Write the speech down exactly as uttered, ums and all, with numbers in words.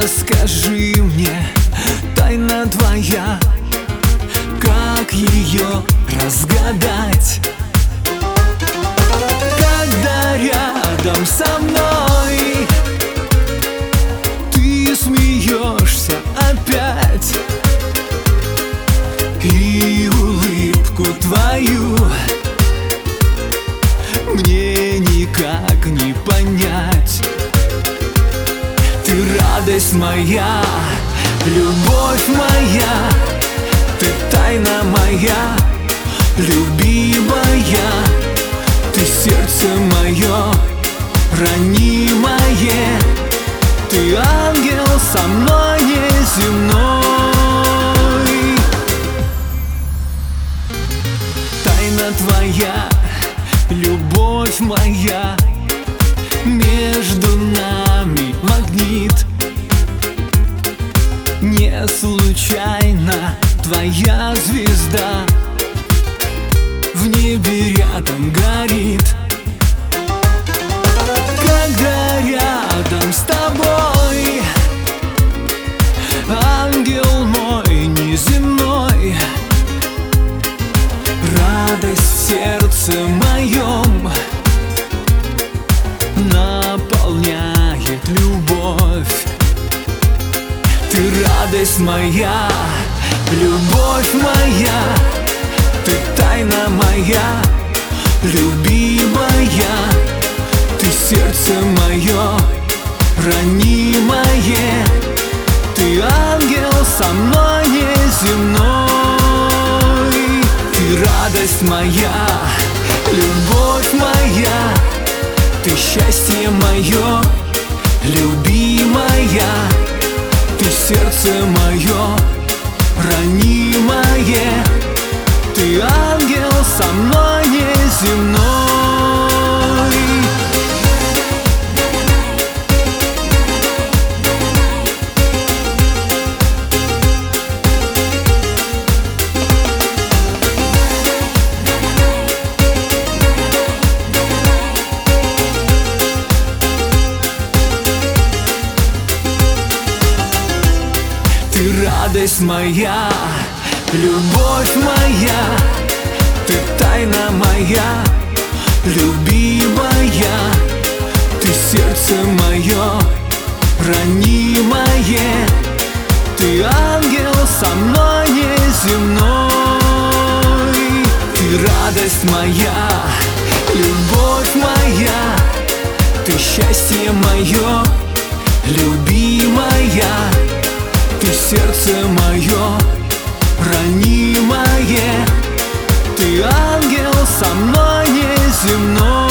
Расскажи мне, тайна твоя, как ее разгадать? Когда рядом со мной ты смеешься опять, и улыбку твою мне никак не понять. Ты радость моя, любовь моя, ты тайна моя, любимая, ты сердце мое ранимое, ты ангел со мной неземной. Тайна твоя, любовь моя, между нами магнит. Не случайно твоя звезда в небе рядом горит. Когда рядом с тобой, ангел мой неземной, радость в сердце моем наполняет любовь. Ты радость моя, любовь моя, ты тайна моя, любимая, ты сердце мое ранимое, ты ангел со мной неземной. Ты радость моя, любовь моя, ты счастье мое, любимая, ты сердце мое ранимое, ты ангел со мной неземной. Ты радость моя, любовь моя, ты тайна моя, любимая, ты сердце мое ранимое, ты ангел со мной неземной. Ты радость моя, любовь моя, ты счастье мое, любимая, ты сердце мое ранимое, ты ангел со мной неземной.